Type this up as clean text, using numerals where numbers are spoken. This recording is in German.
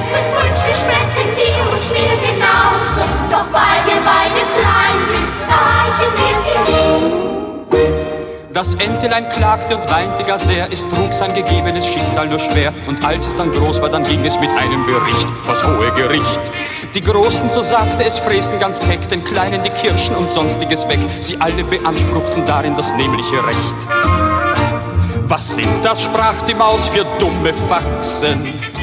süßen Früchte schmecken dir und mir genauso. Doch weil wir beide klein sind, erreichen wir sie nie. Das Entelein klagte und weinte gar sehr, es trug sein gegebenes Schicksal nur schwer. Und als es dann groß war, dann ging es mit einem Bericht vors hohe Gericht. Die Großen, so sagte es, fräßen ganz keck den Kleinen die Kirschen und sonstiges weg. Sie alle beanspruchten darin das nämliche Recht. Was sind das, sprach die Maus, für dumme Faxen?